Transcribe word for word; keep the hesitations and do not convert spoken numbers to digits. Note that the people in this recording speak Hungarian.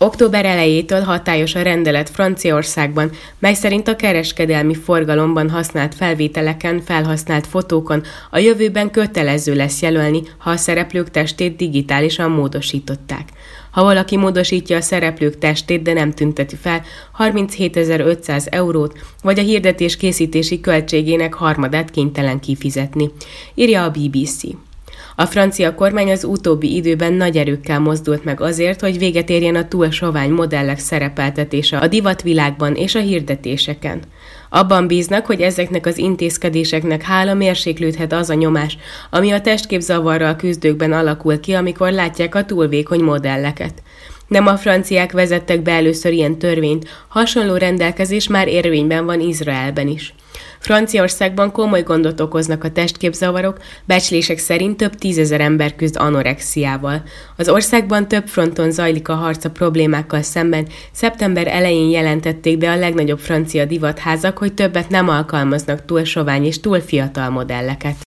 Október elejétől hatályos a rendelet Franciaországban, mely szerint a kereskedelmi forgalomban használt felvételeken, felhasznált fotókon a jövőben kötelező lesz jelölni, ha a szereplők testét digitálisan módosították. Ha valaki módosítja a szereplők testét, de nem tünteti fel, harminchétezer-ötszáz eurót, vagy a hirdetés készítési költségének harmadát kénytelen kifizetni, írja a bé bé cé. A francia kormány az utóbbi időben nagy erőkkel mozdult meg azért, hogy véget érjen a túl sovány modellek szerepeltetése a divatvilágban és a hirdetéseken. Abban bíznak, hogy ezeknek az intézkedéseknek hála mérséklődhet az a nyomás, ami a testképzavarral küzdőkben alakul ki, amikor látják a túl vékony modelleket. Nem a franciák vezettek be először ilyen törvényt, hasonló rendelkezés már érvényben van Izraelben is. Franciaországban komoly gondot okoznak a testképzavarok, becslések szerint több tízezer ember küzd anorexiával. Az országban több fronton zajlik a harc a problémákkal szemben, szeptember elején jelentették be a legnagyobb francia divatházak, hogy többet nem alkalmaznak túl sovány és túl fiatal modelleket.